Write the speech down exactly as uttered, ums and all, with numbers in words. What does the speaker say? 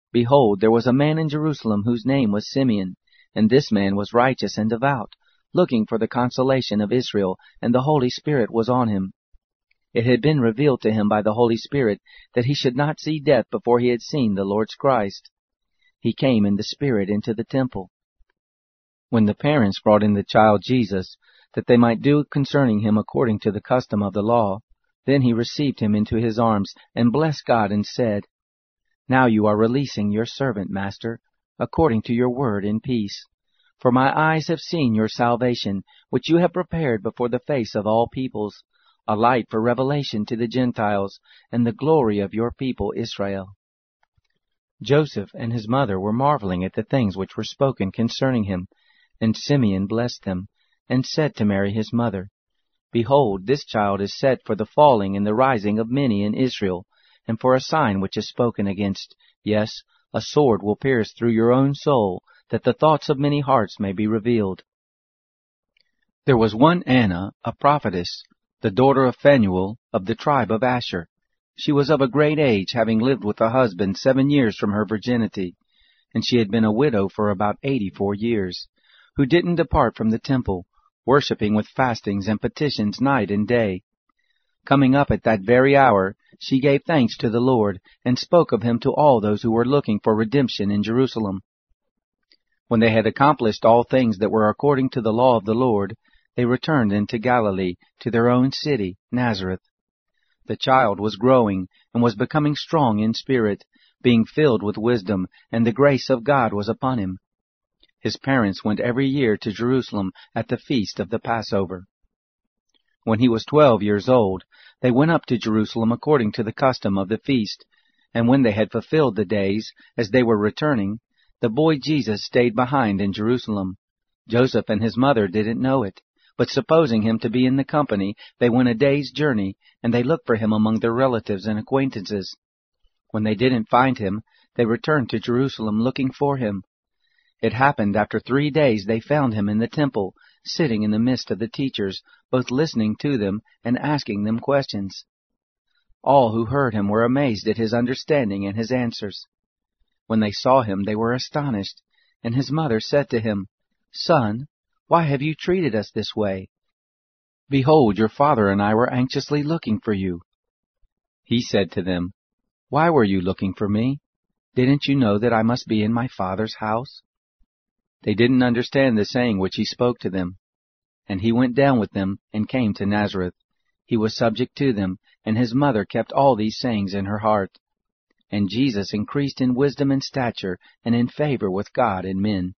Behold, there was a man in Jerusalem whose name was Simeon, and this man was righteous and devout, looking for the consolation of Israel, and the Holy Spirit was on him. It had been revealed to him by the Holy Spirit that he should not see death before he had seen the Lord's Christ. He came in the Spirit into the temple. When the parents brought in the child Jesus, that they might do concerning him according to the custom of the law, then he received him into his arms, and blessed God, and said, Now you are releasing your servant, Master, according to your word in peace. For my eyes have seen your salvation, which you have prepared before the face of all peoples, a light for revelation to the Gentiles, and the glory of your people Israel. Joseph and his mother were marveling at the things which were spoken concerning him, and Simeon blessed them, and said to Mary his mother, Behold, this child is set for the falling and the rising of many in Israel, and for a sign which is spoken against. Yes, a sword will pierce through your own soul, that the thoughts of many hearts may be revealed. There was one Anna, a prophetess, the daughter of Phanuel, of the tribe of Asher. She was of a great age, having lived with a husband seven years from her virginity, and she had been a widow for about eighty-four years, who didn't depart from the temple, worshipping with fastings and petitions night and day. Coming up at that very hour, she gave thanks to the Lord, and spoke of him to all those who were looking for redemption in Jerusalem. When they had accomplished all things that were according to the law of the Lord, they returned into Galilee, to their own city, Nazareth. The child was growing, and was becoming strong in spirit, being filled with wisdom, and the grace of God was upon him. His parents went every year to Jerusalem at the feast of the Passover. When he was twelve years old, they went up to Jerusalem according to the custom of the feast, and when they had fulfilled the days, as they were returning, the boy Jesus stayed behind in Jerusalem. Joseph and his mother didn't know it, but supposing him to be in the company, they went a day's journey, and they looked for him among their relatives and acquaintances. When they didn't find him, they returned to Jerusalem looking for him. It happened after three days they found him in the temple, sitting in the midst of the teachers, both listening to them and asking them questions. All who heard him were amazed at his understanding and his answers. When they saw him, they were astonished, and his mother said to him, Son, why have you treated us this way? Behold, your father and I were anxiously looking for you. He said to them, Why were you looking for me? Didn't you know that I must be in my Father's house? They didn't understand the saying which he spoke to them. And he went down with them, and came to Nazareth. He was subject to them, and his mother kept all these sayings in her heart. And Jesus increased in wisdom and stature, and in favor with God and men.